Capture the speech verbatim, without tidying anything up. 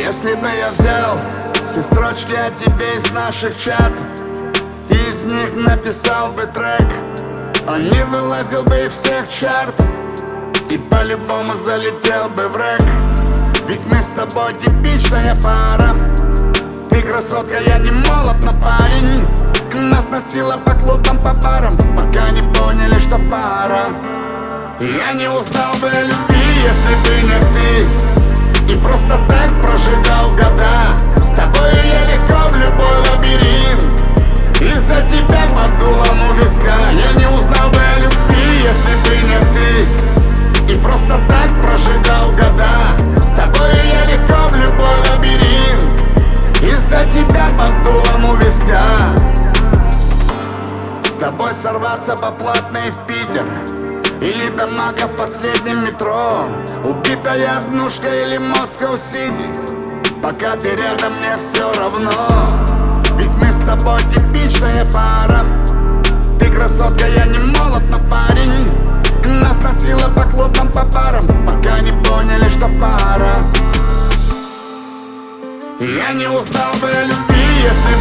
Если бы я взял все строчки о тебе из наших чатов, и из них написал бы трек, он не вылазил бы из всех чартов и по-любому залетел бы в рэк. Ведь мы с тобой типичная пара. Ты красотка, я не молод, но парень. Нас носило по клубам, по барам, пока не поняли, что пара. Я не узнал бы о любви, если бы не ты, и просто так прожигал года. С тобой я легко в любой лабиринт, из-за тебя под дулом у виска. Я не узнал бы о любви, если бы не ты, и просто так прожигал года. С тобой я легко в любой лабиринт, из-за тебя под дулом у виска. С тобой сорваться по платной в Питер, или до Мака в последнем метро, убитая однушка или Москва-Сити. Пока ты рядом, мне все равно. Ведь мы с тобой типичная пара. Ты красотка, я не молод, но парень. Нас носило по клубам, по барам, пока не поняли, что пара. Я не узнал бы о любви, если